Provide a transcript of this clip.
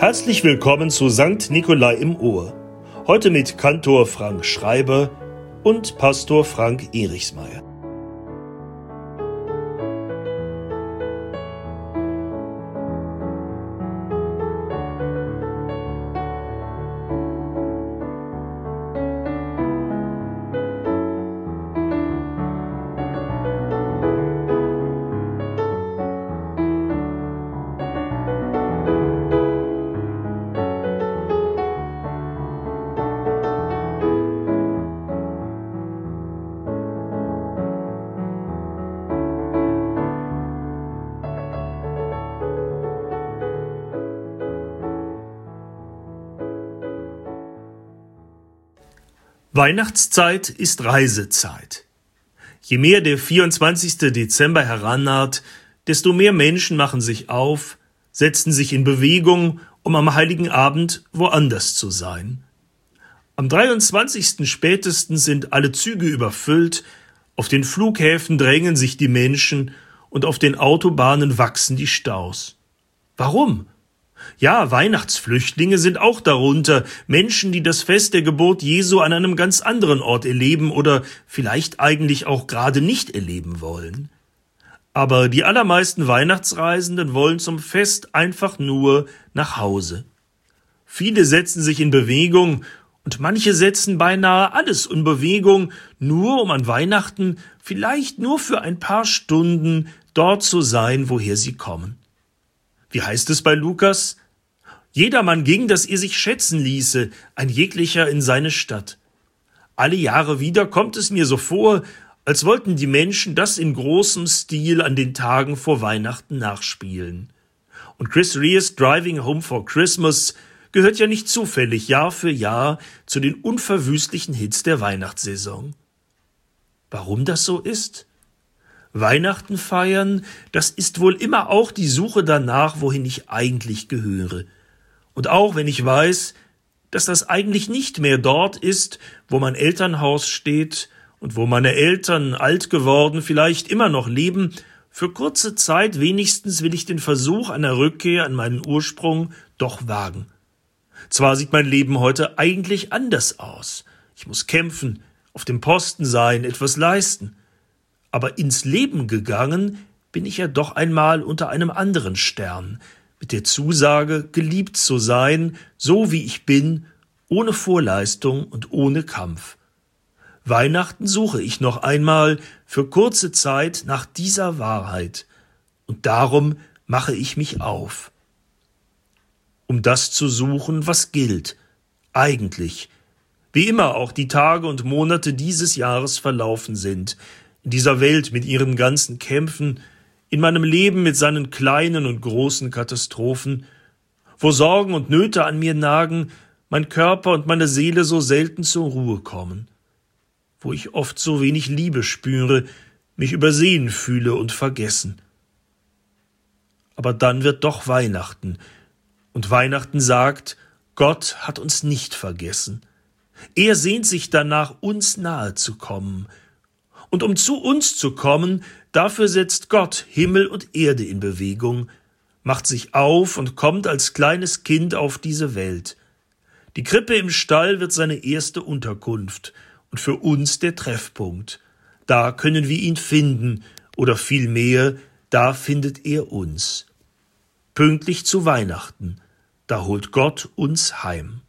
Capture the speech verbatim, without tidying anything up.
Herzlich willkommen zu Sankt Nikolai im Ohr. Heute mit Kantor Frank Schreiber und Pastor Frank Erichsmeier. Weihnachtszeit ist Reisezeit. Je mehr der vierundzwanzigste Dezember herannaht, desto mehr Menschen machen sich auf, setzen sich in Bewegung, um am Heiligen Abend woanders zu sein. Am dreiundzwanzigsten spätestens sind alle Züge überfüllt, auf den Flughäfen drängen sich die Menschen und auf den Autobahnen wachsen die Staus. Warum? Ja, Weihnachtsflüchtlinge sind auch darunter, Menschen, die das Fest der Geburt Jesu an einem ganz anderen Ort erleben oder vielleicht eigentlich auch gerade nicht erleben wollen. Aber die allermeisten Weihnachtsreisenden wollen zum Fest einfach nur nach Hause. Viele setzen sich in Bewegung und manche setzen beinahe alles in Bewegung, nur um an Weihnachten vielleicht nur für ein paar Stunden dort zu sein, woher sie kommen. Wie heißt es bei Lukas? Jedermann ging, dass ihr sich schätzen ließe, ein jeglicher in seine Stadt. Alle Jahre wieder kommt es mir so vor, als wollten die Menschen das in großem Stil an den Tagen vor Weihnachten nachspielen. Und Chris Rees Driving Home for Christmas gehört ja nicht zufällig Jahr für Jahr zu den unverwüstlichen Hits der Weihnachtssaison. Warum das so ist? Weihnachten feiern, das ist wohl immer auch die Suche danach, wohin ich eigentlich gehöre. Und auch wenn ich weiß, dass das eigentlich nicht mehr dort ist, wo mein Elternhaus steht und wo meine Eltern alt geworden vielleicht immer noch leben, für kurze Zeit wenigstens will ich den Versuch einer Rückkehr an meinen Ursprung doch wagen. Zwar sieht mein Leben heute eigentlich anders aus. Ich muss kämpfen, auf dem Posten sein, etwas leisten. Aber ins Leben gegangen bin ich ja doch einmal unter einem anderen Stern, mit der Zusage, geliebt zu sein, so wie ich bin, ohne Vorleistung und ohne Kampf. Weihnachten suche ich noch einmal für kurze Zeit nach dieser Wahrheit, und darum mache ich mich auf. Um das zu suchen, was gilt, eigentlich, wie immer auch die Tage und Monate dieses Jahres verlaufen sind, in dieser Welt mit ihren ganzen Kämpfen, in meinem Leben mit seinen kleinen und großen Katastrophen, wo Sorgen und Nöte an mir nagen, mein Körper und meine Seele so selten zur Ruhe kommen, wo ich oft so wenig Liebe spüre, mich übersehen fühle und vergessen. Aber dann wird doch Weihnachten, und Weihnachten sagt, Gott hat uns nicht vergessen. Er sehnt sich danach, uns nahe zu kommen. Und um zu uns zu kommen, dafür setzt Gott Himmel und Erde in Bewegung, macht sich auf und kommt als kleines Kind auf diese Welt. Die Krippe im Stall wird seine erste Unterkunft und für uns der Treffpunkt. Da können wir ihn finden, oder vielmehr, da findet er uns. Pünktlich zu Weihnachten, da holt Gott uns heim.